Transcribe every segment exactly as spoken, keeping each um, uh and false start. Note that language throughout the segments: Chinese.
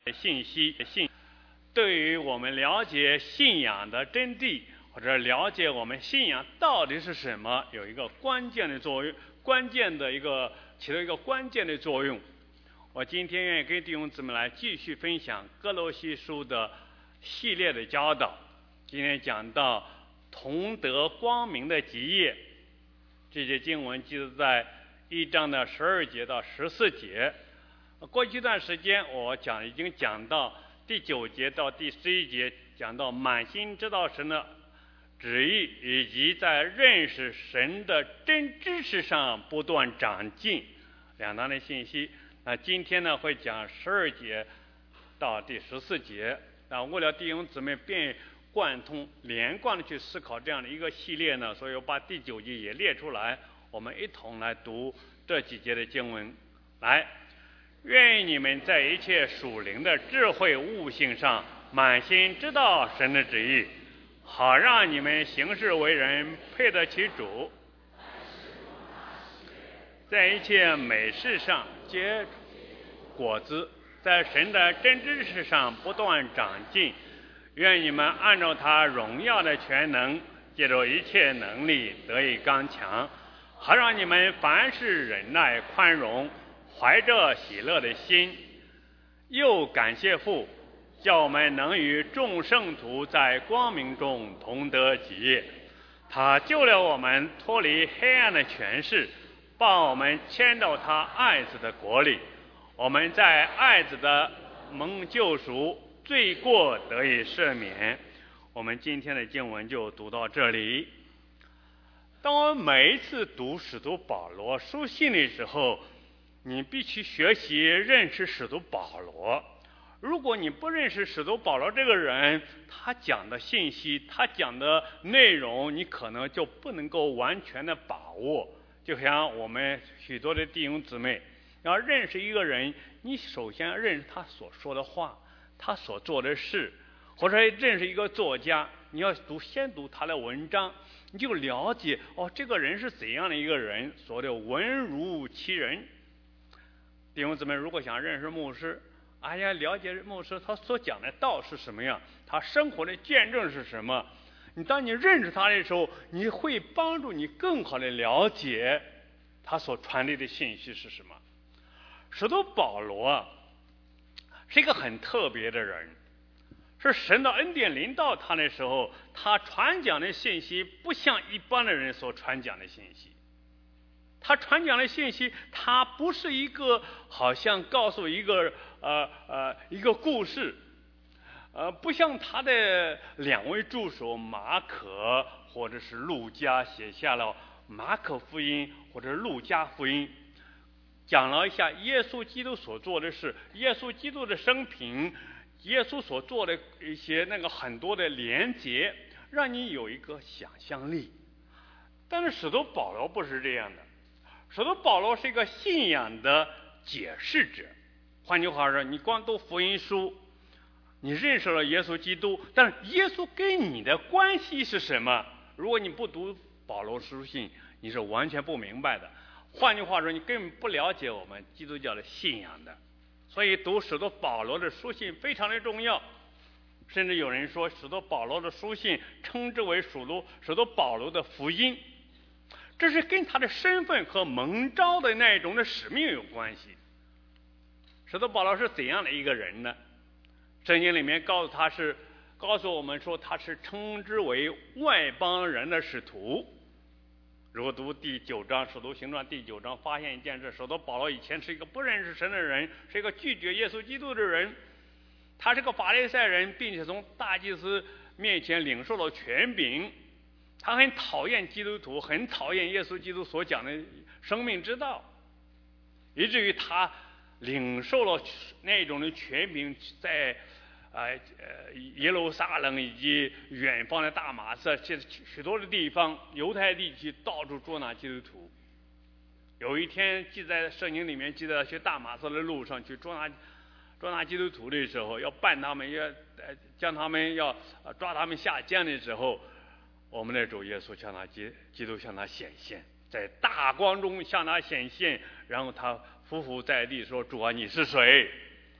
信息信，对于我们了解信仰的真谛，或者了解我们信仰到底是什么，有一个关键的作用，关键的一个起到一个关键的作用。我今天愿意跟弟兄姊妹来继续分享哥罗西书的系列的教导。今天讲到同得光明的基业，这些经文记载在一章的十二节到十四节。过去一段时间我讲已经讲到第九节到第十一节，讲到满心知道神的旨意，以及在认识神的真知识上不断长进两段的信息。那今天呢会讲十二节到第十四节。那为了弟兄姊妹便贯通连贯的去思考这样的一个系列呢，所以我把第九节也列出来，我们一同来读这几节的经文。来，愿你们在一切属灵的智慧悟性上满心知道神的旨意，好让你们行事为人配得其主，在一切美事上结果子，在神的真知识上不断长进。愿你们按照他荣耀的全能，借着一切能力得以刚强，好让你们凡事忍耐宽容，怀着喜乐的心，又感谢父，叫我们能与众圣徒在光明中同得基业。他救了我们脱离黑暗的权势，把我们迁到他爱子的国里。我们在爱子的蒙救赎，罪过得以赦免。我们今天的经文就读到这里。当我们每一次读使徒保罗书信的时候，你必须学习认识使徒保罗。如果你不认识使徒保罗这个人，他讲的信息，他讲的内容，你可能就不能够完全的把握。就像我们许多的弟兄姊妹要认识一个人，你首先要认识他所说的话，他所做的事，或者认识一个作家，你要读先读他的文章，你就了解哦，这个人是怎样的一个人，所谓的文如其人。弟兄姊妹，如果想认识牧师，哎呀，了解牧师他所讲的道是什么样，他生活的见证是什么，你当你认识他的时候，你会帮助你更好的了解他所传递的信息是什么。使徒保罗是一个很特别的人，是神的恩典临到他的时候，他传讲的信息不像一般的人所传讲的信息。他传讲的信息，他不是一个好像告诉一个呃呃一个故事，呃，不像他的两位助手马可或者是路加写下了马可福音或者路加福音，讲了一下耶稣基督所做的事，耶稣基督的生平，耶稣所做的一些那个很多的连结，让你有一个想象力。但是使徒保罗不是这样的，使徒保罗是一个信仰的解释者。换句话说，你光读福音书，你认识了耶稣基督，但是耶稣跟你的关系是什么？如果你不读保罗书信，你是完全不明白的。换句话说，你根本不了解我们基督教的信仰的。所以读使徒保罗的书信非常的重要，甚至有人说使徒保罗的书信称之为使徒使徒保罗的福音，这是跟他的身份和蒙召的那种的使命有关系。使徒保罗是怎样的一个人呢？圣经里面告诉他是告诉我们说他是称之为外邦人的使徒。如果读第九章使徒行传第九章，发现一件事，使徒保罗以前是一个不认识神的人，是一个拒绝耶稣基督的人，他是个法利赛人，并且从大祭司面前领受了权柄，他很讨厌基督徒，很讨厌耶稣基督所讲的生命之道，以至于他领受了那种的权柄，在呃耶路撒冷以及远方的大马色这许多的地方，犹太地区到处捉拿基督徒。有一天记在圣经里面记载，去大马色的路上去捉拿捉拿基督徒的时候，要办他们，要呃将他们要抓他们下监的时候，我们的主耶稣向他基基督向他显现，在大光中向他显现，然后他匍匐在地说：“主啊，你是谁？”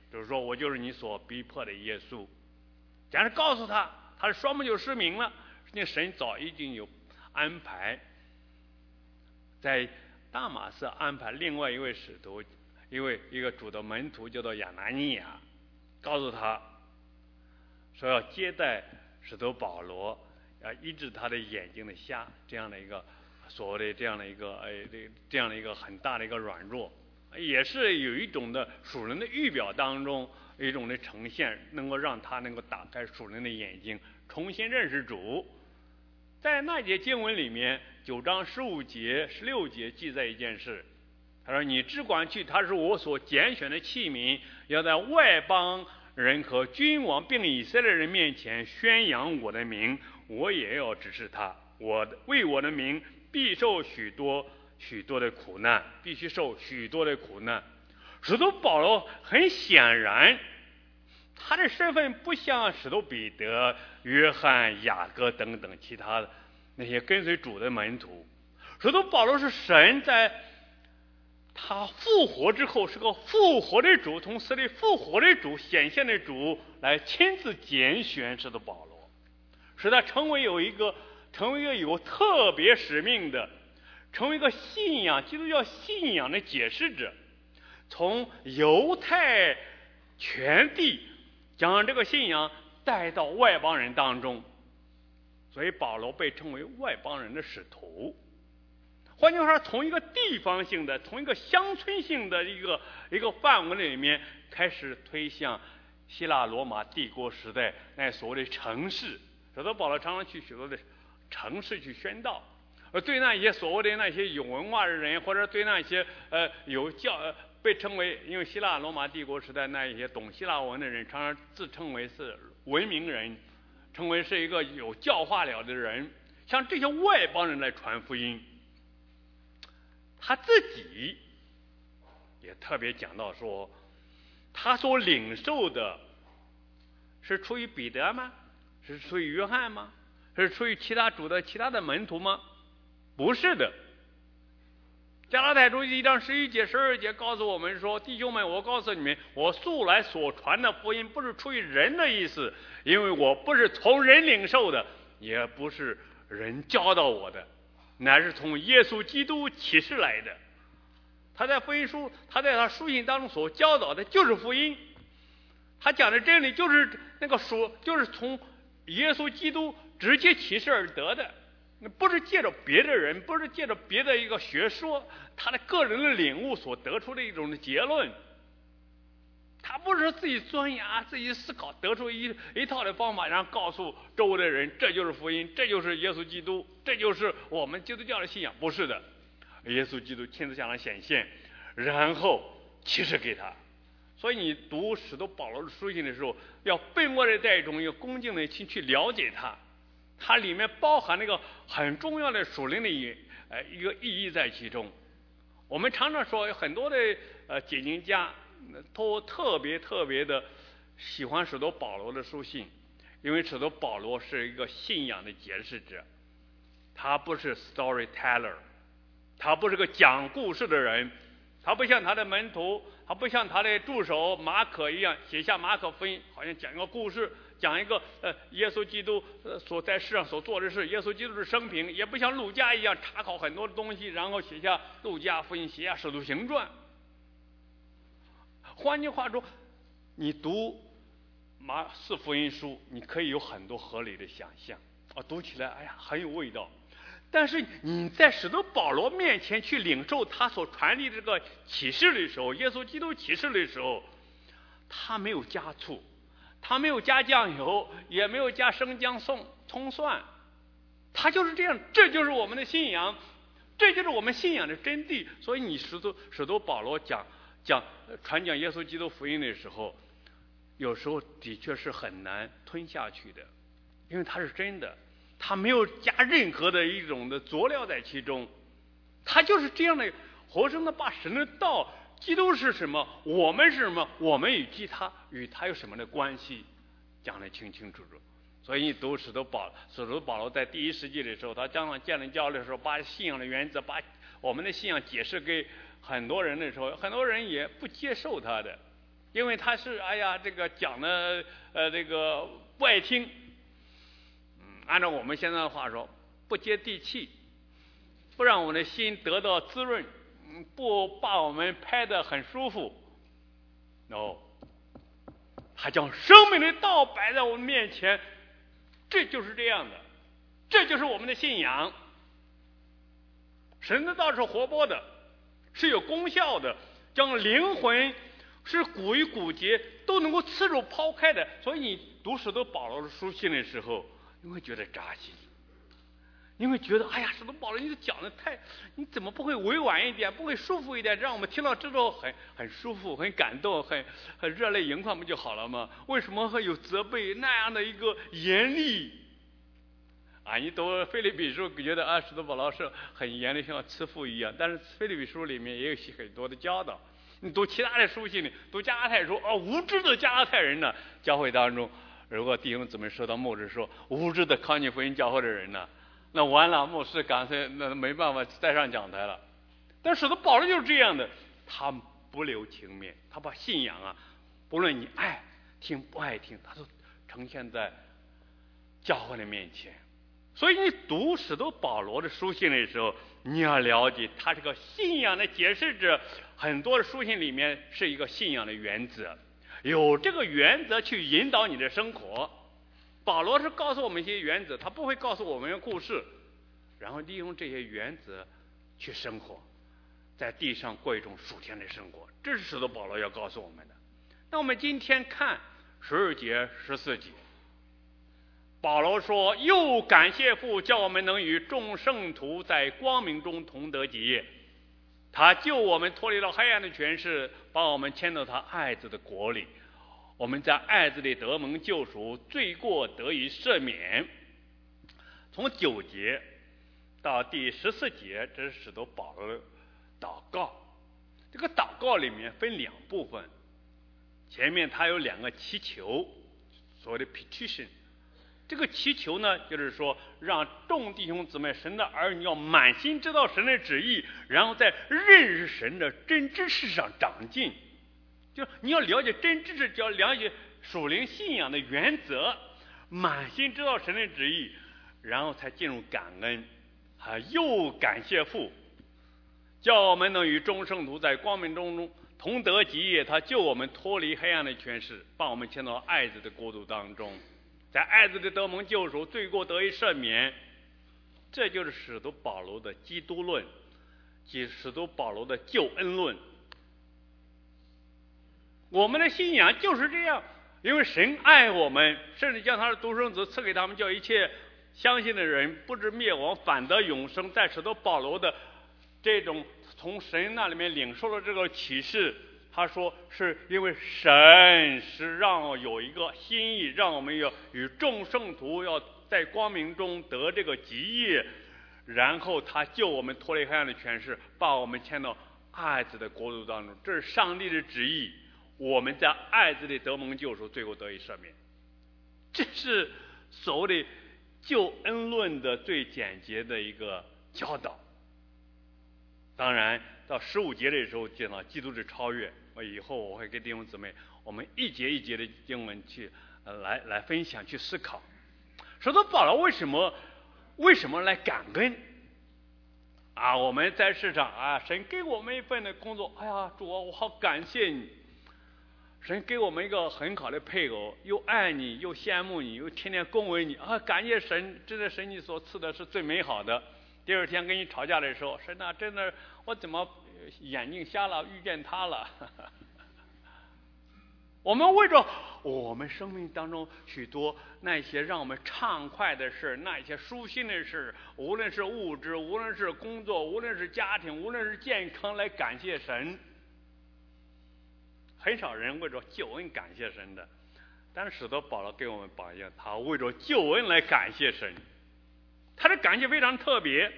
就是说我就是你所逼迫的耶稣。假如告诉他，他的双目就失明了，那神早已经有安排，在大马色安排另外一位使徒，一位一个主的门徒叫做亚拿尼亚，告诉他说要接待使徒保罗，要医治他的眼睛的瞎，这样的一个所谓的这样的一个哎这这样的一个很大的一个软弱，也是有一种的属灵的预表当中一种的呈现，能够让他能够打开属灵的眼睛，重新认识主。在那节经文里面，九章十五节、十六节记载一件事，他说：“你只管去，他是我所拣选的器皿，要在外邦人和君王并以色列人面前宣扬我的名，我也要指示他，我为我的名必受许多许多的苦难，必须受许多的苦难。”使徒保罗很显然，他的身份不像使徒彼得、约翰、雅各等等其他的那些跟随主的门徒。使徒保罗是神在他复活之后，是个复活的主，从死里复活的主显现的主来亲自拣选使徒保罗，使他成为有一个成为一个有特别使命的，成为一个信仰基督教信仰的解释者，从犹太全地将这个信仰带到外邦人当中，所以保罗被称为外邦人的使徒。换句话说，从一个地方性的，从一个乡村性的一个一个范围里面，开始推向希腊罗马帝国时代那所谓的城市。使徒保罗常常去许多的城市去宣道，而对那些所谓的那些有文化的人，或者对那些呃有教呃被称为，因为希腊罗马帝国时代那一些懂希腊文的人，常常自称为是文明人，称为是一个有教化了的人，向这些外邦人来传福音。他自己也特别讲到说，他所领受的是出于彼得吗？是出于约翰吗？是出于其他主的其他的门徒吗？不是的。加拉太书一章十一节、十二节告诉我们说：“弟兄们，我告诉你们，我素来所传的福音不是出于人的意思，因为我不是从人领受的，也不是人教导我的，乃是从耶稣基督启示来的。”他在福音书，他在他书信当中所教导的就是福音，他讲的真理就是那个书，就是从耶稣基督直接启示而得的。不是借着别的人，不是借着别的一个学说，他的个人的领悟所得出的一种的结论。他不是自己钻研、自己思考得出一一套的方法，然后告诉周围的人，这就是福音，这就是耶稣基督，这就是我们基督教的信仰。不是的，耶稣基督亲自向他显现，然后启示给他。所以你读使徒保罗的书信的时候，要奔过的带一种一个恭敬的心去了解他。它里面包含那个很重要的属灵的一呃一个意义在其中。我们常常说，有很多的呃解经家都特别特别的喜欢使徒保罗的书信，因为使徒保罗是一个信仰的解释者，他不是 storyteller， 他不是个讲故事的人，他不像他的门徒，他不像他的助手马可一样写下马可福音，好像讲一个故事。讲一个呃耶稣基督呃所在世上所做的事，耶稣基督的生平，也不像路加一样查考很多的东西，然后写下路加福音，写下使徒行传。换句话说，你读马四福音书，你可以有很多合理的想象，啊，读起来哎呀很有味道。但是你在使徒保罗面前去领受他所传递这个启示的时候，耶稣基督启示的时候，他没有加醋。他没有加酱油，也没有加生姜、葱葱蒜，他就是这样，这就是我们的信仰，这就是我们信仰的真谛。所以你使徒使徒保罗讲讲传讲耶稣基督福音的时候，有时候的确是很难吞下去的，因为它是真的，他没有加任何的一种的佐料在其中，他就是这样的活生的把神的道。基督是什么？我们是什么？我们与其他与他有什么的关系？讲得清清楚楚。所以你读使徒保使徒保罗在第一世纪的时候，他将来建立教的时候，把信仰的原则，把我们的信仰解释给很多人的时候，很多人也不接受他的。 因为他是哎呀这个讲的呃这个不爱听，嗯，按照我们现在的话说，不接地气，不让我们的心得到滋润，不把我们拍得很舒服，哦，他将生命的道摆在我们面前，这就是这样的，这就是我们的信仰。神的道是活泼的，是有功效的，将灵魂是骨与骨节都能够刺入抛开的。所以你读使徒保罗的书信的时候，你会觉得扎心，你会觉得哎呀，使徒保罗你讲的太，你怎么不会委婉一点，不会舒服一点，让我们听到之后很很舒服，很感动，很很热泪盈眶不就好了吗？为什么会有责备那样的一个严厉？啊，你读腓立比书觉得啊，使徒保罗是很严厉，像慈父一样，但是腓立比书里面也有很多的教导。你读其他的书信里，读加拉太书，哦，无知的加拉太人呢，教会当中，如果弟兄姊妹受到牧师说无知的康尼福音教会的人呢，那完了，牧师干脆那没办法再上讲台了。但使徒保罗就是这样的，他不留情面，他把信仰啊，不论你爱听不爱听，他都呈现在教会的面前。所以你读使徒保罗的书信的时候，你要了解他这个信仰的解释者，很多的书信里面是一个信仰的原则，有这个原则去引导你的生活。保罗是告诉我们一些原则，他不会告诉我们故事，然后利用这些原则去生活，在地上过一种属天的生活，这是使徒保罗要告诉我们的。那我们今天看十二节十四节，保罗说，又感谢父，叫我们能与众圣徒在光明中同得基业。他救我们脱离了黑暗的权势，把我们迁到他爱子的国里。我们在爱子里得蒙救赎，罪过得以赦免。从九节到第十四节，这是使徒保罗的祷告。这个祷告里面分两部分，前面他有两个祈求，所谓的 petition。这个祈求呢，就是说让众弟兄姊妹，神的儿女要满心知道神的旨意，然后在认识神的真知识上长进。就你要了解真知识，就要了解属灵信仰的原则，满心知道神的旨意，然后才进入感恩，啊，又感谢父，叫我们能与众圣徒在光明中同得基业。他救我们脱离黑暗的权势，把我们迁到爱子的国度当中。在爱子的得蒙救赎，罪过得以赦免。这就是使徒保罗的基督论，即使徒保罗的救恩论。我们的信仰就是这样，因为神爱我们，甚至将他的独生子赐给他们，叫一切相信的人不至灭亡，反得永生。在使徒保罗的这种从神那里面领受了这个启示，他说是因为神是让有一个心意，让我们要与众圣徒要在光明中得这个基业，然后他救我们脱离黑暗的权势，把我们迁到爱子的国度当中。这是上帝的旨意，我们在爱子里得蒙救赎，最后得以赦免。这是所谓的救恩论的最简洁的一个教导。当然到十五节的时候见到基督的超越，我以后我会给弟兄姊妹我们一节一节的经文去、呃、来来分享，去思考。使徒保罗为什么为什么来感恩啊？我们在世上啊，神给我们一份的工作，哎呀，主啊，我好感谢你。神给我们一个很好的配偶，又爱你，又羡慕你，又天天恭维你啊！感谢神，真的神你所赐的是最美好的。第二天跟你吵架的时候，神啊，真的我怎么眼睛瞎了，遇见他了？我们为着我们生命当中许多那些让我们畅快的事，那些舒心的事，无论是物质，无论是工作，无论是家庭，无论是健康，来感谢神。很少人为着救恩感谢神的，但是使徒保罗给我们榜样，他为着救恩来感谢神，他的感谢非常特别。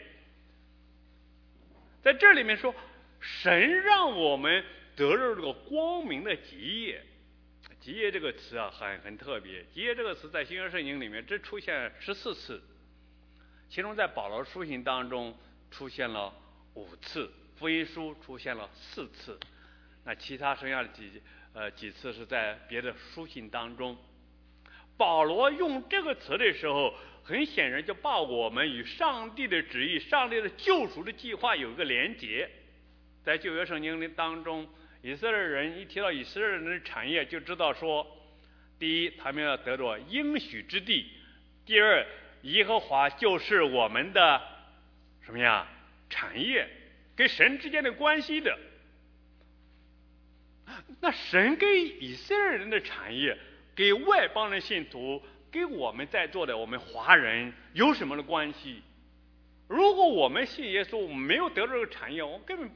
在这里面说，神让我们得到这个光明的基业。基业这个词啊，很很特别。基业这个词在新约圣经里面只出现十四次，其中在保罗书信当中出现了五次，福音书出现了四次。那其他剩下的几呃几次是在别的书信当中。保罗用这个词的时候，很显然就把我们与上帝的旨意、上帝的救赎的计划有一个连结。在旧约圣经的当中，以色列人一提到以色列人的产业，就知道说，第一，他们要得着应许之地；第二，耶和华就是我们的什么呀？产业，跟神之间的关系的。那神跟以色列人的产业，给外邦人信徒，给我们在座的我们华人有什么的关系？如果我们信耶稣，我们没有得到这个产业，我们根本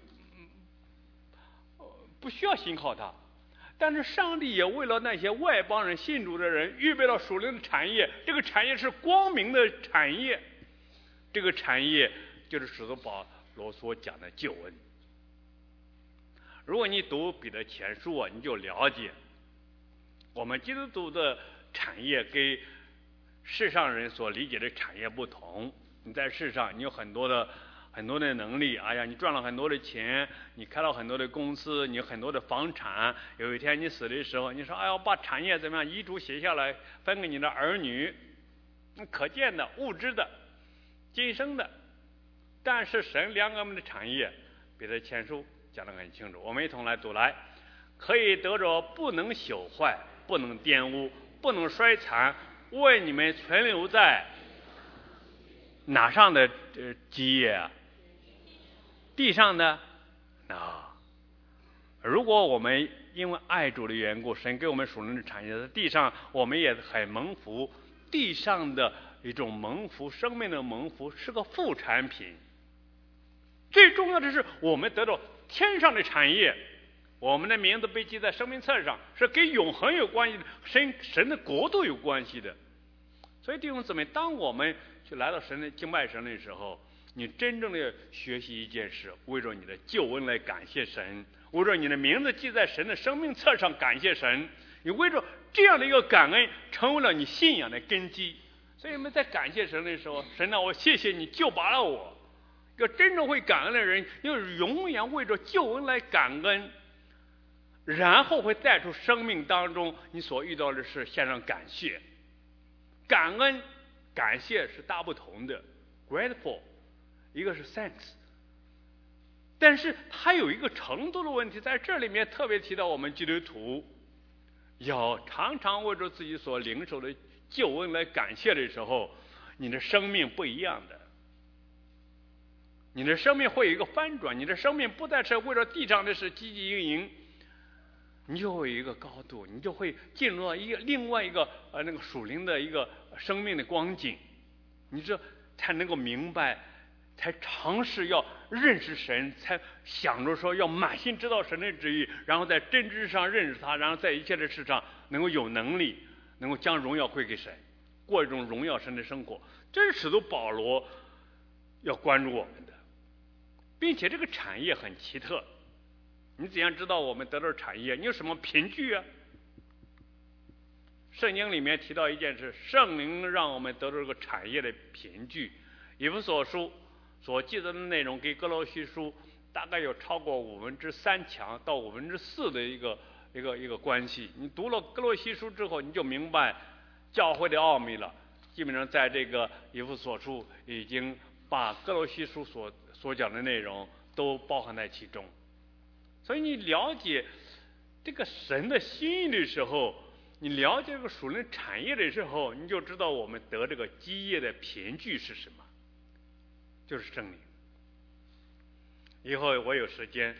不需要信靠他。但是上帝也为了那些外邦人信主的人预备了属灵的产业，这个产业是光明的产业，这个产业就是使徒保罗所讲的救恩。如果你读彼得前书啊，你就了解我们基督徒的产业跟世上人所理解的产业不同。你在世上你有很多的很多的能力，哎呀，你赚了很多的钱，你开了很多的公司，你有很多的房产，有一天你死的时候，你说哎呀，把产业怎么样，遗嘱写下来分给你的儿女，可见的、物质的、今生的。但是神两个我们的产业，彼得前书讲得很清楚，我们一同来读来。可以得着不能朽坏、不能玷污、不能衰残，为你们存留在哪上的呃基业啊？地上的啊。如果我们因为爱主的缘故，神给我们属灵的产业，在地上我们也很蒙福。地上的一种蒙福，生命的蒙福是个副产品。最重要的是，我们得到天上的产业，我们的名字被记在生命册上，是跟永恒有关系的，神神的国度有关系的。所以弟兄姊妹，当我们去来到神的敬拜神的时候，你真正的学习一件事，为着你的救恩来感谢神，为着你的名字记在神的生命册上感谢神，你为着这样的一个感恩，成为了你信仰的根基。所以我们在感谢神的时候，神啊，我谢谢你救拔了我。一个真正会感恩的人，要永远为着救恩来感恩，然后会带出生命当中你所遇到的事献上感谢。感恩感谢是大不同的， grateful 一个是 thanks， 但是它有一个程度的问题，在这里面特别提到我们基督徒要常常为着自己所领受的救恩来感谢的时候，你的生命不一样的，你的生命会有一个翻转，你的生命不再是为了地上的事汲汲营营，你就会有一个高度，你就会进入到一个另外一个呃那个属灵的一个生命的光景，你这才能够明白，才尝试要认识神，才想着说要满心知道神的旨意，然后在真知上认识他，然后在一切的事上能够有能力，能够将荣耀归给神，过一种荣耀神的生活。这是使徒保罗要关注我们的，并且这个产业很奇特。你怎样知道我们得到产业？你有什么凭据啊？圣经里面提到一件事，圣灵让我们得到这个产业的凭据。以弗所书所记载的内容跟哥罗西书大概有超过五分之三强到五分之四的一个一个一个关系。你读了哥罗西书之后，你就明白教会的奥秘了。基本上在这个以弗所书已经把哥罗西书所所讲的内容都包含在其中。所以你了解这个神的心意的时候，你了解这个属灵产业的时候，你就知道我们得这个基业的凭据是什么，就是圣灵。以后我有时间，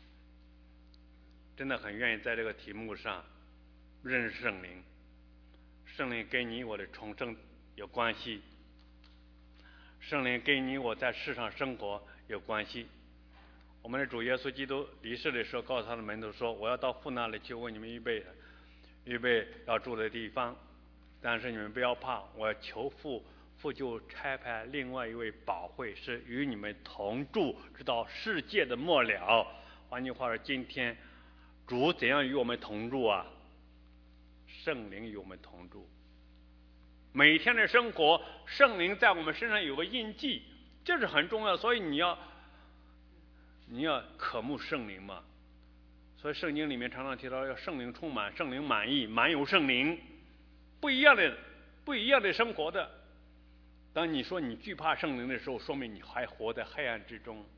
真的很愿意在这个题目上认识圣灵。圣灵跟你我的重生有关系，圣灵跟你我在世上生活有关系。我们的主耶稣基督离世的时候，告诉他的门徒说：“我要到父那里去为你们预备预备要住的地方，但是你们不要怕，我要求父，父就差派另外一位保惠师与你们同住，直到世界的末了。”换句话说，今天主怎样与我们同住啊？圣灵与我们同住。每天的生活，圣灵在我们身上有个印记，这是很重要的。所以你要你要渴慕圣灵嘛。 所以圣经里面常常提到要圣灵充满，圣灵满意，满有圣灵，不一样的不一样的生活的。当你说你惧怕圣灵的时候，说明你还活在黑暗之中。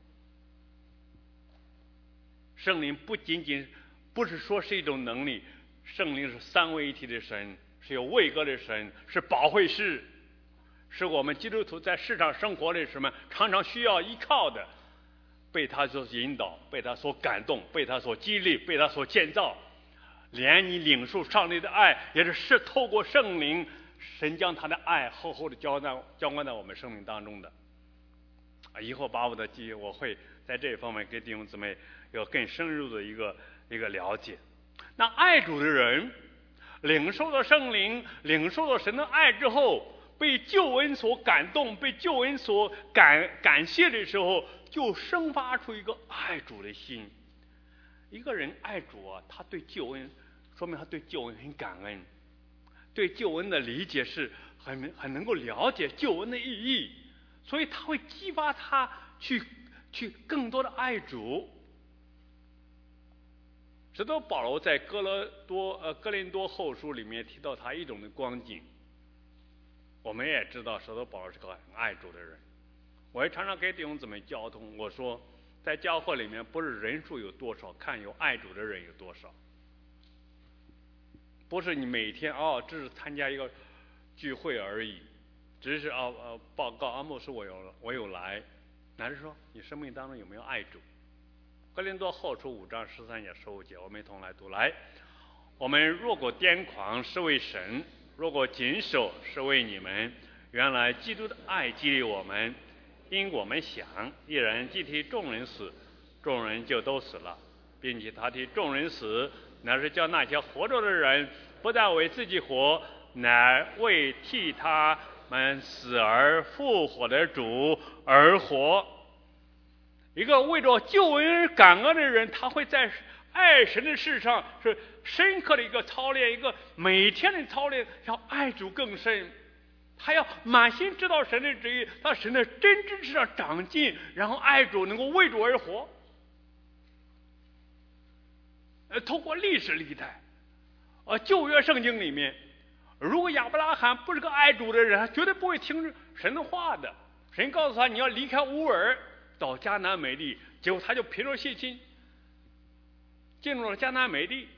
圣灵不仅仅不是说是一种能力，圣灵是三位一体的神，是有位格的神，是保惠师，是我们基督徒在世上生活的什么常常需要依靠的，被他所引导，被他所感动，被他所激励，被他所建造。连你领受上帝的爱，也是是透过圣灵，神将他的爱厚厚的浇在浇灌在我们生命当中的。啊，以后把我的记忆，我会在这一方面给弟兄姊妹有更深入的一个一个了解。那爱主的人，领受到圣灵，领受到神的爱之后，被救恩所感动，被救恩所感感谢的时候，就生发出一个爱主的心。一个人爱主啊，他对救恩，说明他对救恩很感恩，对救恩的理解是很很能够了解救恩的意义，所以他会激发他去去更多的爱主。使徒保罗在哥罗多呃哥林多后书里面提到他一种的光景。我们也知道使徒保罗是个很爱主的人，我也常常给弟兄姊妹交通，我说在教会里面不是人数有多少，看有爱主的人有多少。不是你每天哦只是参加一个聚会而已，只是哦呃报告啊牧师我有我有来，乃是说你生命当中有没有爱主。哥林多后书五章十三节十五节，我们一同来读来。我们若果癫狂是为神，若果谨守是为你们。原来基督的爱激励我们，因我们想一人既替众人死，众人就都死了，并且他替众人死，乃是叫那些活着的人不再为自己活，乃为替他们死而复活的主而活。一个为着救恩而感恩的人，他会在爱神的事上是深刻的一个操练，一个每天的操练，要爱主更深，他要满心知道神的旨意，到神的真知识上长进，然后爱主，能够为主而活。呃，透过历史历代，呃，旧约圣经里面，如果亚伯拉罕不是个爱主的人，他绝对不会听神的话的。神告诉他你要离开乌尔到迦南美地，结果他就凭着信心进入了迦南美地。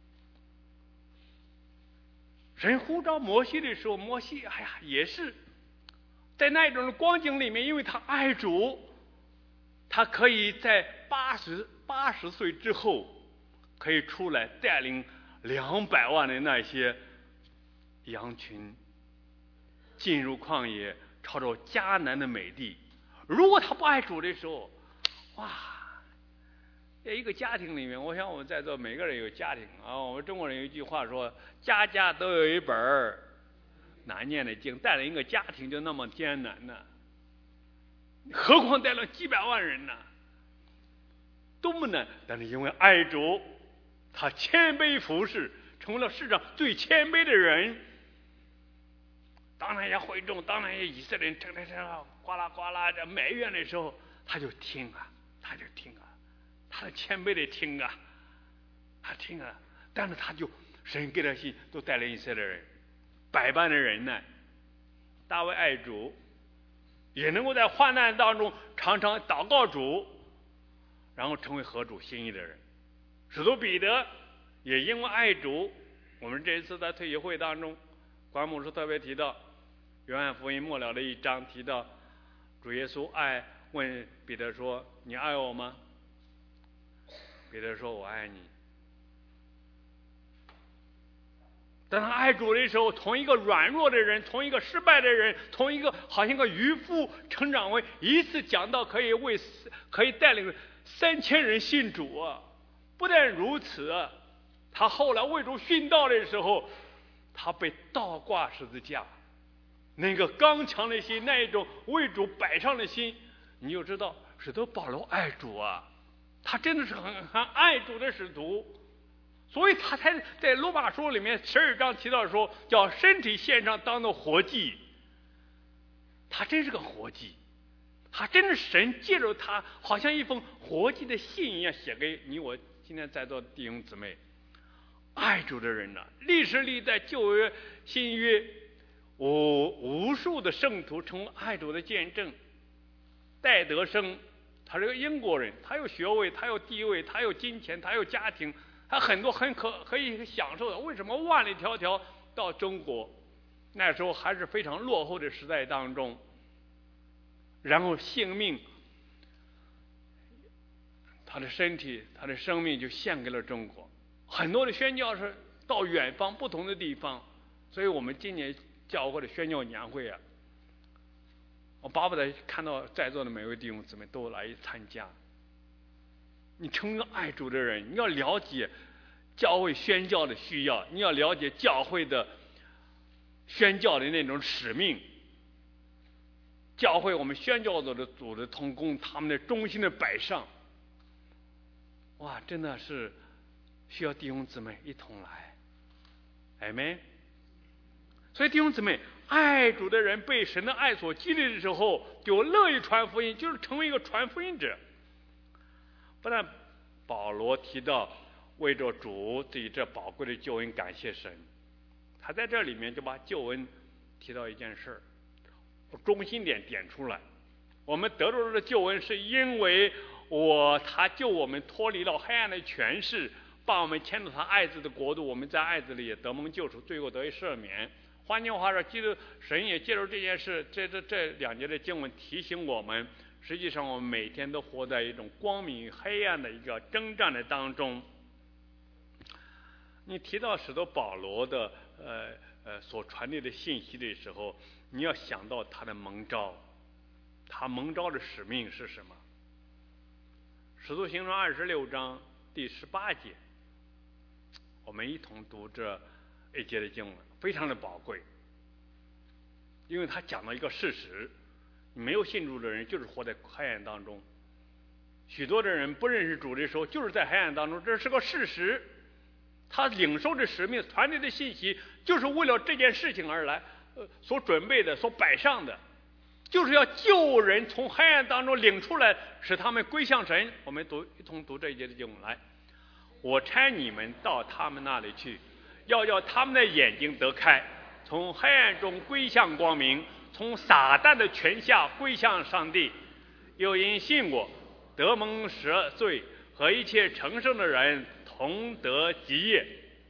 神呼召摩西的时候，摩西哎呀也是在那种光景里面，因为他爱主，他可以在八十八十岁之后可以出来带领两百万的那些羊群进入旷野，朝着迦南的美地。如果他不爱主的时候，哇，在一个家庭里面，我想我们在座每个人有家庭啊。我们中国人有一句话说，家家都有一本难念的经，带领一个家庭就那么艰难呢，何况带了几百万人呢，多么难！但是因为爱主，他谦卑服侍，成为了世上最谦卑的人。当然也会众，当然也以色列人成天呱啦呱啦的埋怨的时候，他就听啊，他就听啊，他的谦卑的听啊，他听啊。但是他就神给他信，都带领以色列人百般的忍耐。大卫爱主，也能够在患难当中常常祷告主，然后成为合主心意的人。使徒彼得也因为爱主，我们这一次在退休会当中，关牧师特别提到约翰福音末了的一章，提到主耶稣爱问彼得说，你爱我吗？彼得说，我爱你。当他爱主的时候，从一个软弱的人，从一个失败的人，从一个好像个渔夫，成长为一次讲道可以为可以带领三千人信主啊！不但如此啊，他后来为主殉道的时候，他被倒挂十字架，那个刚强的心，那一种为主摆上的心，你就知道使徒保罗爱主啊，他真的是很很爱主的使徒。所以他才在罗马书里面十二章提到说，叫身体献上当做活祭。他真是个活祭，他真是神借着他好像一封活祭的信一样写给你我今天在座的弟兄姊妹，爱主的人呢、啊，历史历代旧约、新约，无无数的圣徒成为爱主的见证。戴德生，他是个英国人，他有学位，他有地位，他有金钱，他有家庭，他很多很可可以享受的。为什么万里迢迢到中国？那时候还是非常落后的时代当中，然后性命，他的身体，他的生命就献给了中国。很多的宣教士到远方不同的地方，所以我们今年教会的宣教年会啊，我巴不得看到在座的每位弟兄姊妹都来参加。你成为一个爱主的人，你要了解教会宣教的需要，你要了解教会的宣教的那种使命。教会我们宣教组的组织同工，他们的忠心的摆上，哇，真的是需要弟兄姊妹一同来，阿们。所以弟兄姊妹，爱主的人被神的爱所激励的时候，就乐意传福音，就是成为一个传福音者。不但保罗提到为着主自己这宝贵的救恩感谢神，他在这里面就把救恩提到一件事，中心点点出来。我们得着的救恩是因为我他救我们脱离了黑暗的权势，把我们迁到他爱子的国度，我们在爱子里也得蒙救赎，罪过得以赦免。换句话说，基督神也借助这件事，这这这两节的经文提醒我们，实际上我们每天都活在一种光明与黑暗的一个征战的当中。你提到使徒保罗的呃呃所传递的信息的时候，你要想到他的蒙召，他蒙召的使命是什么？使徒行传二十六章第十八节，我们一同读这一节的经文，非常的宝贵，因为他讲到一个事实，没有信主的人就是活在黑暗当中，许多的人不认识主的时候就是在黑暗当中，这是个事实。他领受的使命传递的信息就是为了这件事情而来，呃，所准备的，所摆上的，就是要救人从黑暗当中领出来，使他们归向神。我们读一同读这一节的经文来。我差你们到他们那里去，要叫他们的眼睛得开，从黑暗中归向光明，从撒旦的权下归向上帝。又因信我，得蒙赦罪，和一切成圣的人同得基业。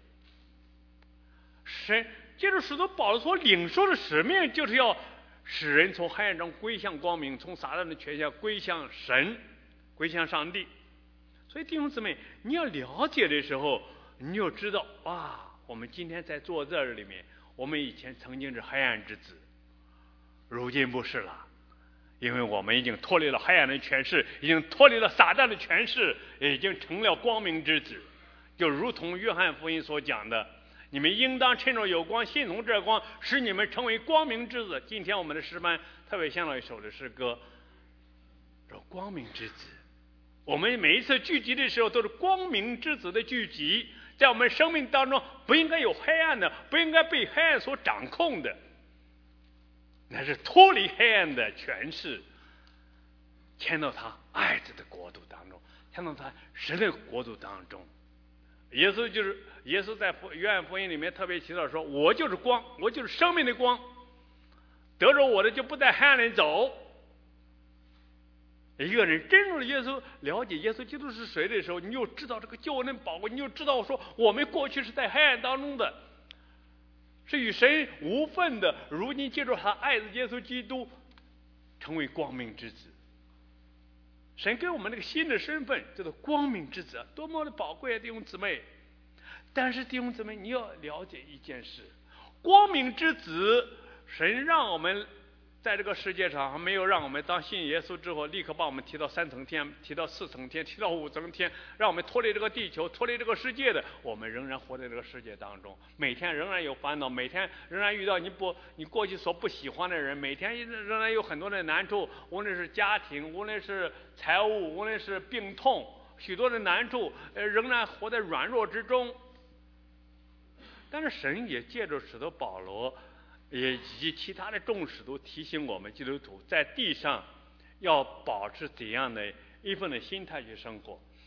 神接着使徒保罗所领受的使命，就是要使人从黑暗中归向光明，从撒旦的权下归向神，归向上帝。所以弟兄姊妹，你要了解的时候，你就知道，哇，我们今天在坐这里面，我们以前曾经是黑暗之子，如今不是了，因为我们已经脱离了黑暗的权势，已经脱离了撒旦的权势，已经成了光明之子。就如同约翰福音所讲的，你们应当趁着有光，信从这光，使你们成为光明之子。今天我们的诗班特别像了一首的诗歌，叫光明之子。我们每一次聚集的时候都是光明之子的聚集，在我们生命当中不应该有黑暗的，不应该被黑暗所掌控的，那是脱离黑暗的权势，迁到他爱子的国度当中，迁到他神的国度当中。耶稣就是耶稣在约翰福音里面特别提到说，我就是光，我就是生命的光，得着我的就不在黑暗里走。一个人真正的耶稣，了解耶稣基督是谁的时候，你就知道这个救恩的宝贵，你就知道说我们过去是在黑暗当中的，是与神无分的，如今借助他爱子耶稣基督成为光明之子。神给我们那个新的身份叫做光明之子，多么的宝贵啊，弟兄姊妹！但是弟兄姊妹，你要了解一件事，光明之子，神让我们在这个世界上，没有让我们当信耶稣之后立刻把我们提到三层天，提到四层天，提到五层天，让我们脱离这个地球，脱离这个世界的，我们仍然活在这个世界当中，每天仍然有烦恼，每天仍然遇到你不你过去所不喜欢的人，每天仍然有很多的难处，无论是家庭，无论是财务，无论是病痛，许多的难处，呃，仍然活在软弱之中。但是神也借着使徒保罗也以及其他的众使徒提醒我们基督徒在地上要保持怎样的一份的心态去生活，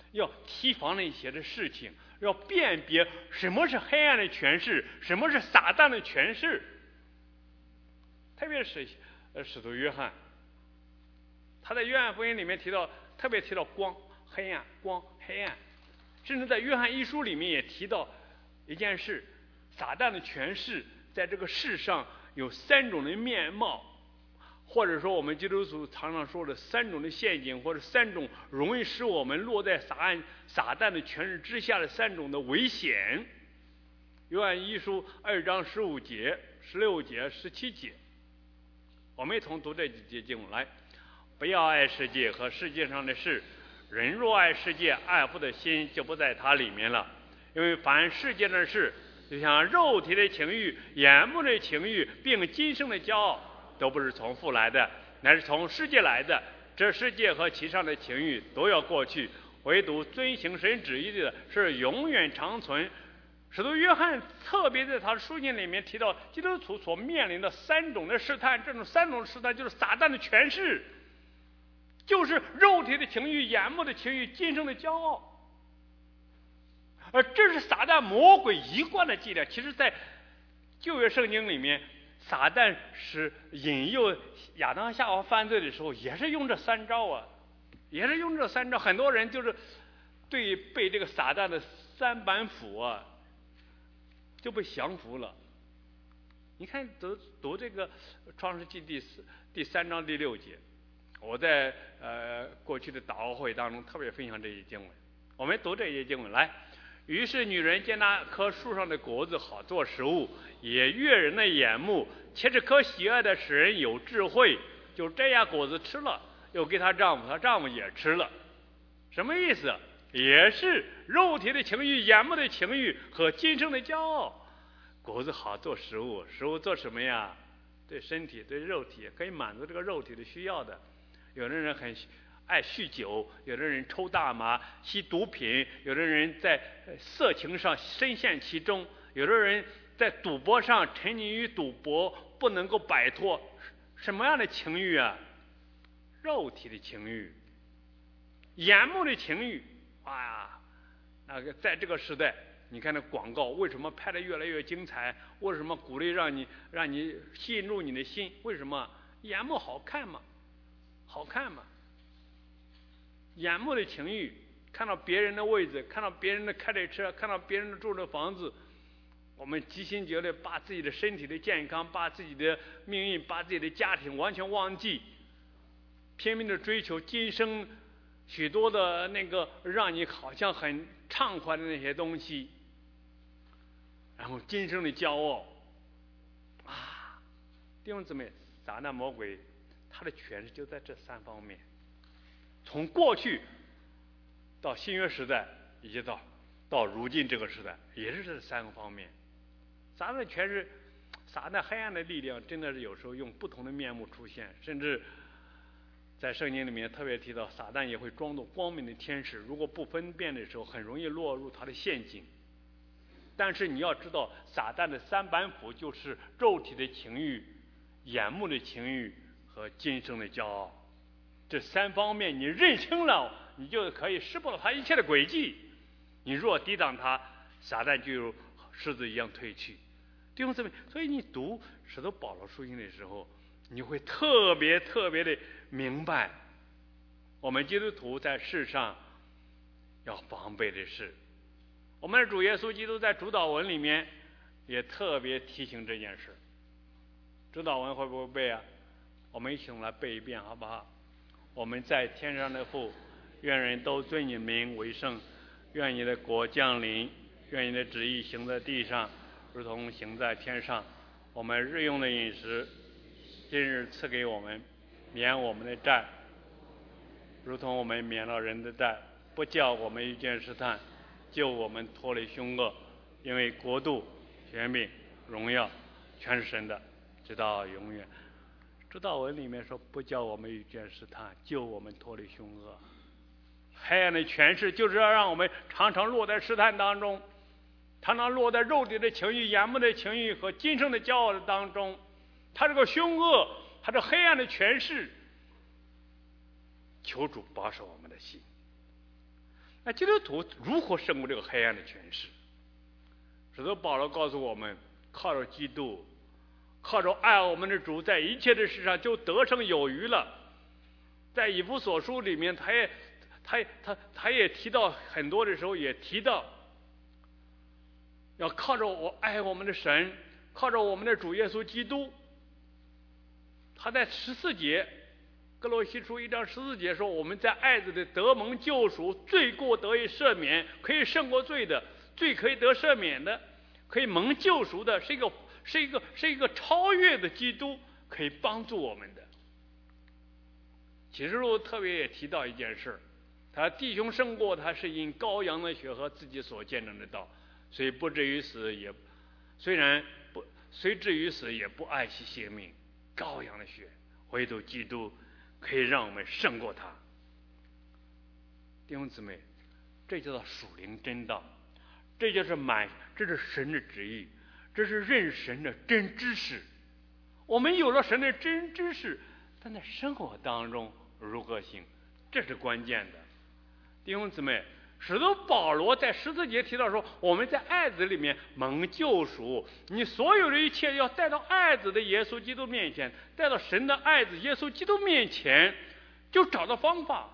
要提防那些的事情，要辨别什么是黑暗的权势，什么是撒旦的权势。特别是呃使徒约翰，他在约翰福音里面提到，特别提到光、黑暗、光、黑暗，甚至在约翰一书里面也提到一件事：撒旦的权势在这个世上有三种的面貌。或者说我们基督徒常常说的三种的陷阱，或者三种容易使我们落在撒旦撒旦的权势之下的三种的危险。约翰一书二章十五节、十六节、十七节，我们一同读这几节经文来。不要爱世界和世界上的事，人若爱世界，爱父的心就不在它里面了。因为凡世界的事，就像肉体的情欲、眼目的情欲，并今生的骄傲，都不是从父来的，乃是从世界来的。这世界和其上的情欲都要过去，唯独遵行神旨意的是永远长存。使徒约翰特别在他的书信里面提到，基督徒所面临的三种的试探，这种三种试探就是撒旦的权势，就是肉体的情欲、眼目的情欲、今生的骄傲。而这是撒旦魔鬼一贯的伎俩。其实在旧约圣经里面，撒旦是引诱亚当夏娃犯罪的时候，也是用这三招啊，也是用这三招。很多人就是对被这个撒旦的三板斧啊，就被降服了。你看读读这个创世纪第四第三章第六节，我在呃过去的祷告会当中特别分享这些经文。我们读这些经文来。于是女人见那棵树上的果子好做食物，也悦人的眼目，且是可喜爱的，使人有智慧，就这样果子吃了，又给她丈夫，她丈夫也吃了。什么意思？也是肉体的情欲、眼目的情欲和今生的骄傲。果子好做食物，食物做什么呀？对身体、对肉体，可以满足这个肉体的需要的。有的人很爱酗酒，有的人抽大麻、吸毒品，有的人在色情上深陷其中，有的人在赌博上沉溺于赌博，不能够摆脱。什么样的情欲啊？肉体的情欲、眼目的情欲。哎呀，那个在这个时代，你看那广告为什么拍得越来越精彩？为什么鼓励让你让你吸引住你的心？为什么？眼目好看嘛，好看嘛。眼目的情欲，看到别人的位置，看到别人的开的车，看到别人的住的房子，我们极心觉得把自己的身体的健康，把自己的命运，把自己的家庭完全忘记，拼命的追求今生许多的那个让你好像很畅快的那些东西，然后今生的骄傲啊，弟兄姊妹，撒旦魔鬼他的权势就在这三方面。从过去到新约时代，以及到到如今这个时代，也是这三个方面。撒旦权势，撒旦黑暗的力量，真的是有时候用不同的面目出现，甚至在圣经里面特别提到，撒旦也会装作光明的天使，如果不分辨的时候，很容易落入他的陷阱。但是你要知道，撒旦的三板斧就是肉体的情欲、眼目的情欲和今生的骄傲。这三方面你认清了，你就可以识破了他一切的诡计。你若抵挡他，撒旦就如狮子一样退去。弟兄姊妹，所以你读使徒保罗书信的时候，你会特别特别的明白，我们基督徒在世上要防备的事。我们的主耶稣基督在主祷文里面也特别提醒这件事。主祷文会不会背啊？我们一起来背一遍好不好？我们在天上的父，愿人都尊你名为圣，愿你的国降临，愿你的旨意行在地上，如同行在天上。我们日用的饮食，今日赐给我们，免我们的债，如同我们免了人的债，不叫我们遇见试探，救我们脱离凶恶。因为国度、权柄、荣耀，全是神的，直到永远。主祷文里面说，不叫我们遇见试探，救我们脱离凶恶。黑暗的权势就是要让我们常常落在试探当中，常常落在肉体的情欲、眼目的情欲和今生的骄傲的当中。他这个凶恶，他这黑暗的权势，求主保守我们的心。 那基督徒如何胜过这个黑暗的权势？使徒保罗告诉我们，靠着基督，靠着爱我们的主，在一切的事上就得胜有余了。在以弗所书里面，他也他他他也提到很多的时候，也提到要靠着我爱我们的神，靠着我们的主耶稣基督。他在十四节，哥罗西书一章十四节说，我们在爱子的得蒙救赎，罪过得以赦免，可以胜过罪的，罪可以得赦免的，可以蒙救赎的，是一个是一个是一个超越的基督，可以帮助我们的。启示录特别也提到一件事，他弟兄胜过他是因羔羊的血和自己所见证的道，所以不至于死，也虽然不虽至于死，也不爱惜性命。羔羊的血，唯独基督可以让我们胜过他。弟兄姊妹，这叫做属灵真道，这就是满，这是神的旨意，这是认神的真知识。我们有了神的真知识，但在生活当中如何行，这是关键的。弟兄姊妹，使徒保罗在十四节提到说，我们在爱子里面蒙救赎，你所有的一切要带到爱子的耶稣基督面前，带到神的爱子耶稣基督面前，就找到方法。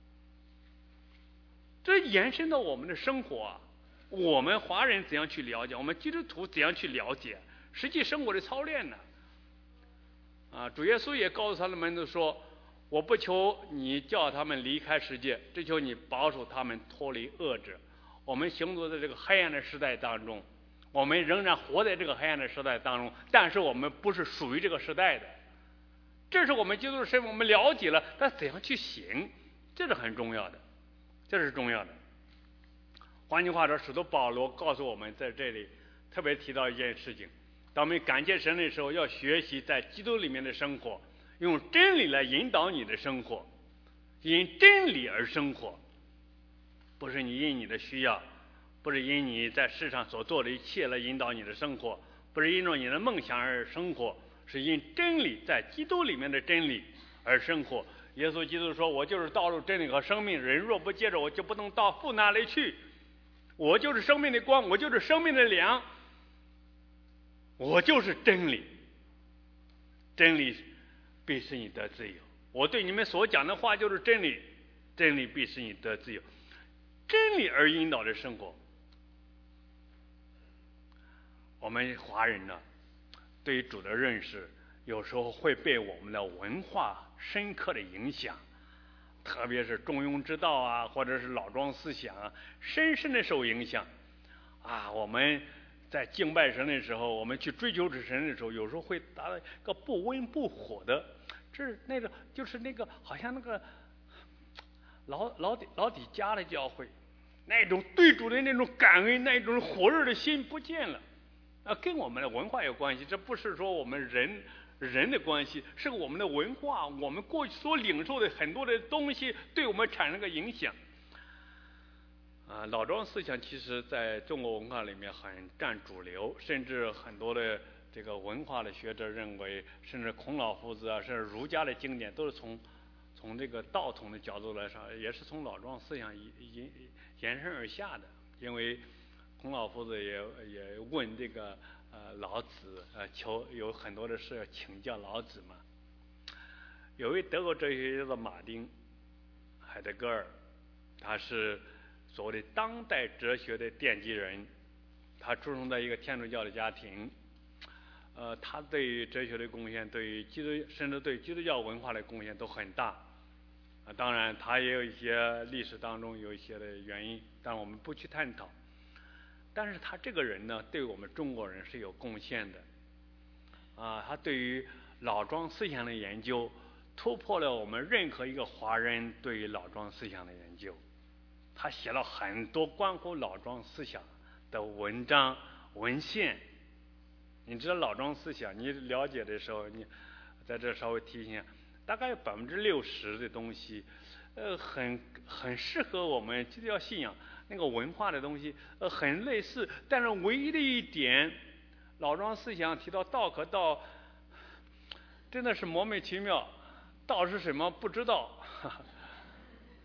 这延伸到我们的生活啊，我们华人怎样去了解，我们基督徒怎样去了解实际生活的操练呢？啊，主耶稣也告诉他的门徒说，我不求你叫他们离开世界，只求你保守他们脱离恶者。我们行走在这个黑暗的时代当中，我们仍然活在这个黑暗的时代当中，但是我们不是属于这个时代的。这是我们基督的身份，我们了解了，但怎样去行，这是很重要的，这是重要的。换句话说，使徒保罗告诉我们，在这里特别提到一件事情，当我们感谢神的时候，要学习在基督里面的生活，用真理来引导你的生活，因真理而生活，不是你因你的需要，不是因你在世上所做的一切来引导你的生活，不是因着你的梦想而生活，是因真理在基督里面的真理而生活。耶稣基督说，我就是道路真理和生命，人若不借着我，就不能到父那里去。我就是生命的光，我就是生命的粮，我就是真理，真理必使你得自由。我对你们所讲的话就是真理，真理必使你得自由。真理而引导的生活。我们华人呢，对于主的认识有时候会被我们的文化深刻的影响，特别是中庸之道啊，或者是老庄思想啊，深深的受影响啊。我们在敬拜神的时候，我们去追求神的时候，有时候会达到一个不温不火的，这是那个就是那个好像那个老老底老底家的教会，那种对主的那种感恩，那种火热的心不见了啊，跟我们的文化有关系。这不是说我们人人的关系，是我们的文化，我们过去所领受的很多的东西对我们产生个影响啊。老庄思想其实在中国文化里面很占主流，甚至很多的这个文化的学者认为，甚至孔老夫子啊，甚至儒家的经典都是从从这个道统的角度来说，也是从老庄思想延延伸而下的。因为孔老夫子也也问这个呃老子，呃求有很多的事要请教老子嘛。有位德国哲学家叫做马丁海德格尔，他是所谓的当代哲学的奠基人，他出生在一个天主教的家庭，呃，他对于哲学的贡献，对于基督甚至对基督教文化的贡献都很大。啊，当然他也有一些历史当中有一些的原因，但我们不去探讨。但是他这个人呢，对我们中国人是有贡献的。啊，他对于老庄思想的研究，突破了我们任何一个华人对于老庄思想的研究。他写了很多关乎老庄思想的文章文献。你知道老庄思想，你了解的时候，你在这稍微提醒一下，大概有百分之六十的东西，呃，很很适合我们基督教信仰那个文化的东西，呃，很类似。但是唯一的一点，老庄思想提到道可道，真的是莫名其妙。道是什么不知道，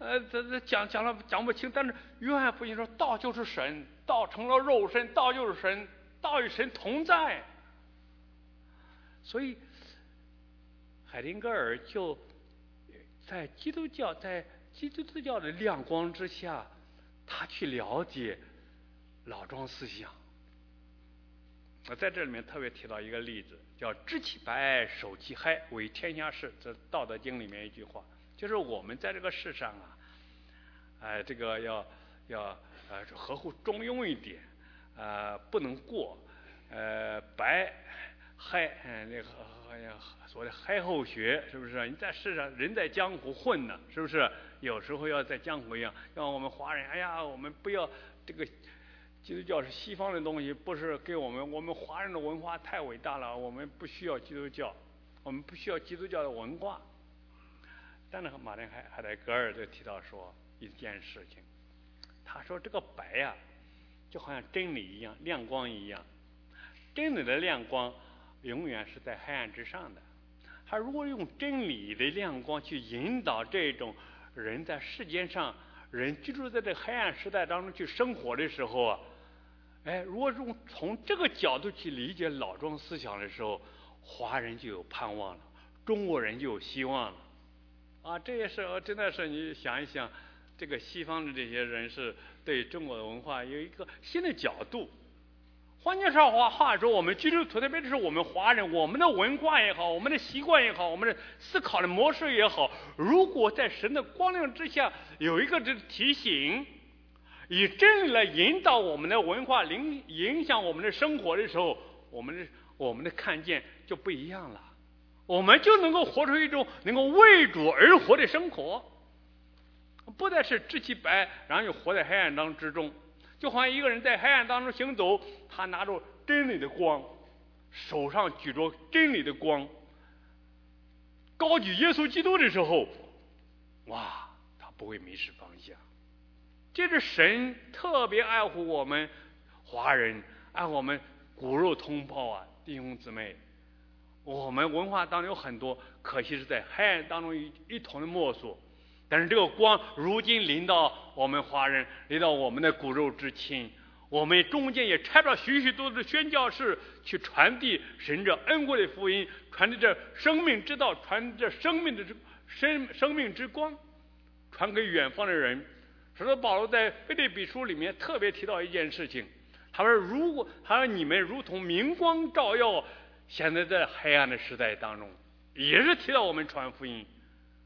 呃，这这讲讲了讲不清。但是约翰福音说，道就是神，道成了肉身，道就是神，道与神同在。所以海丁格尔就在基督教，在基督教的亮光之下，他去了解老庄思想。我在这里面特别提到一个例子，叫知其白，守其黑，为天下事。这《道德经》里面一句话，就是我们在这个世上啊，呃，这个要要呃合乎中庸一点，呃，不能过，呃，白黑，嗯，那个好像所谓的黑后学，是不是？你在世上，人在江湖混呢，是不是？有时候要在江湖一样，让我们华人，哎呀，我们不要这个。基督教是西方的东西，不是给我们。我们华人的文化太伟大了，我们不需要基督教，我们不需要基督教的文化。但是马丁海海德格尔就提到说一件事情，他说这个白呀、啊，就好像真理一样，亮光一样。真理的亮光永远是在黑暗之上的。他如果用真理的亮光去引导这种人在世间上，人居住在这黑暗时代当中去生活的时候啊。哎，如果从从这个角度去理解老庄思想的时候，华人就有盼望了，中国人就有希望了，啊，这也是真的是你想一想，这个西方的这些人是对中国的文化有一个新的角度。换句话话说，我们基督徒，特别是我们华人，我们的文化也好，我们的习惯也好，我们的思考的模式也好，如果在神的光亮之下有一个这提醒。以真理来引导我们的文化，影影响我们的生活的时候，我们的我们的看见就不一样了，我们就能够活出一种能够为主而活的生活，不再是知其白，然后又活在黑暗当之中。就好像一个人在黑暗当中行走，他拿着真理的光，手上举着真理的光，高举耶稣基督的时候，哇，他不会迷失方向。这是神特别爱护我们华人，爱护我们骨肉同胞啊，弟兄姊妹。我们文化当中有很多，可惜是在黑暗当中一一同的摸索。但是这个光如今临到我们华人，临到我们的骨肉之亲，我们中间也差不了许许多多的宣教士去传递神这恩惠的福音，传递这生命之道，传递这生命的生生命之光，传给远方的人。使徒保罗在腓立比书里面特别提到一件事情，他说：“如果他说你们如同明光照耀，现在在黑暗的时代当中，也是提到我们传福音。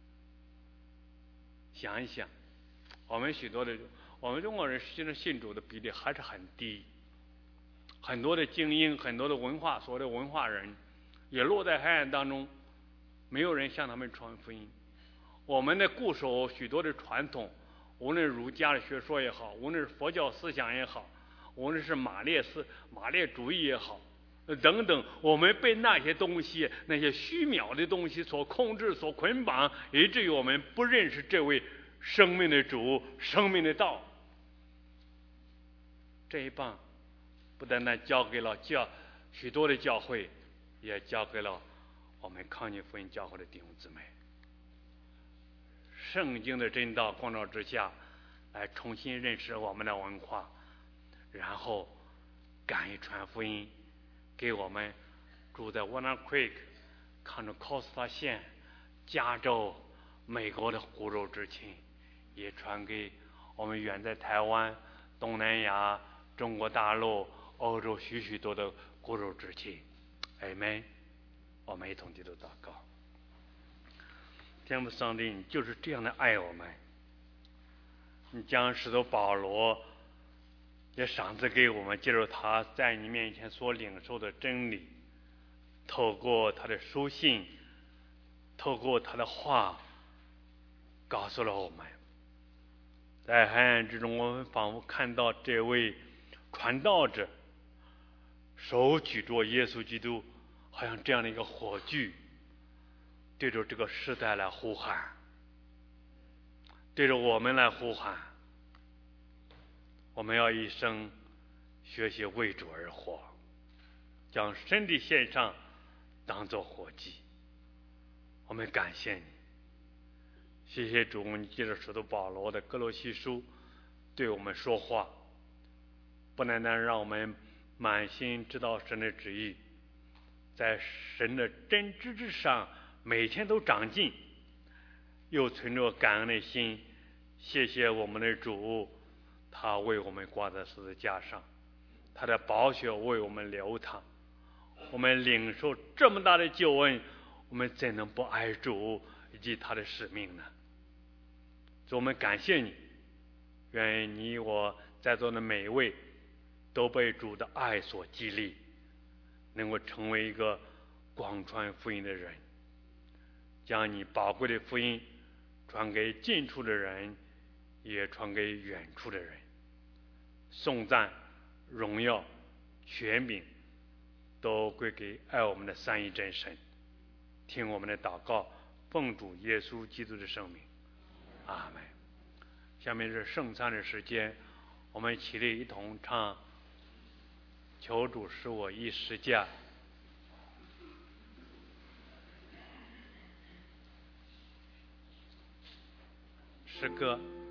想一想，我们许多的我们中国人实际上信主的比例还是很低，很多的精英，很多的文化，所谓的文化人，也落在黑暗当中，没有人向他们传福音。我们的固守许多的传统。”无论儒家的学说也好，无论是佛教思想也好，无论是马列思马列主义也好，等等，我们被那些东西、那些虚渺的东西所控制、所捆绑，以至于我们不认识这位生命的主、生命的道。这一棒不单单交给了教许多的教会，也交给了我们康宁福音教会的弟兄姊妹。圣经的真道光照之下，来重新认识我们的文化，然后敢于传福音给我们住在 Walnut Creek、康州 Costa 县、加州、美国的骨肉之亲，也传给我们远在台湾、东南亚、中国大陆、欧洲许许多的骨肉之亲。阿们。我们一同低头祷告。天父上帝，你就是这样的爱我们，你将使徒保罗也赏赐给我们，借助他在你面前所领受的真理，透过他的书信，透过他的话，告诉了我们。在黑暗之中，我们仿佛看到这位传道者手举着耶稣基督，好像这样的一个火炬，对着这个时代来呼喊，对着我们来呼喊。我们要一生学习为主而活，将身体献上，当作活祭。我们感谢你， 谢谢主，你借着使徒保罗的哥罗西书对我们说话，不单单让我们满心知道神的旨意，在神的真知之上每天都长进，又存着感恩的心，谢谢我们的主，他为我们挂在十字架上，他的宝血为我们流淌，我们领受这么大的救恩，我们怎能不爱主以及他的使命呢？主，我们感谢你，愿你我在座的每一位都被主的爱所激励，能够成为一个广传福音的人，将你宝贵的福音传给近处的人，也传给远处的人。颂赞、荣耀、权柄都归给爱我们的三一真神。听我们的祷告，奉主耶稣基督的圣名，阿门。下面是圣餐的时间，我们起立一同唱求主使我一十架。诗歌。